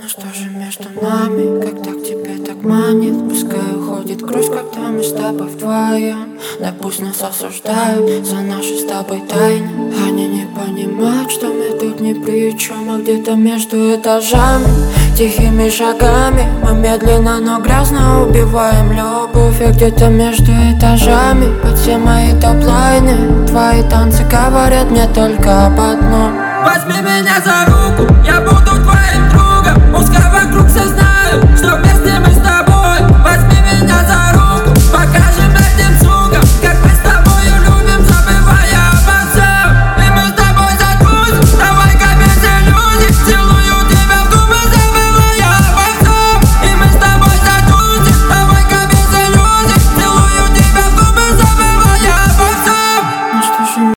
Ну что же между нами, как так тебе так манит? Пускай уходит грусть, когда мы с тобой вдвоем. Да пусть нас осуждают за наши с тобой тайны. Они не понимают, что мы тут ни при чем. А где-то между этажами, тихими шагами мы медленно, но грязно убиваем любовь. И где-то между этажами, под все мои топ-лайны, твои танцы говорят мне только об одном: возьми меня за руку,